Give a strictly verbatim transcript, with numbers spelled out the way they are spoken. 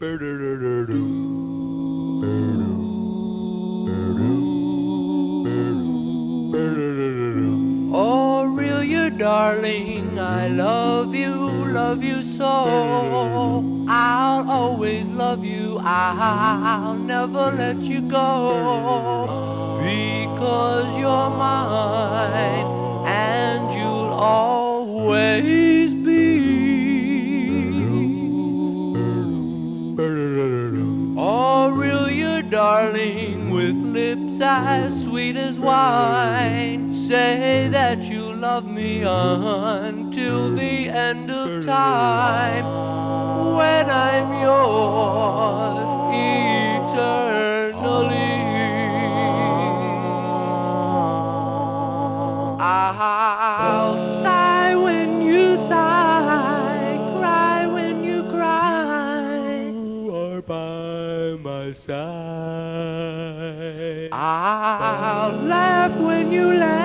Oh, real you darling, I love you, love you so. I'll always love you, I'll never let you go. Because you're mine, and you'll always be. Oh, real you darling, with lips as sweet as wine. Say that you love me until the end of time. When I'm yours eternally, I'll sigh when you sigh, cry when you cry, you are by my side. I'll laugh when you laugh,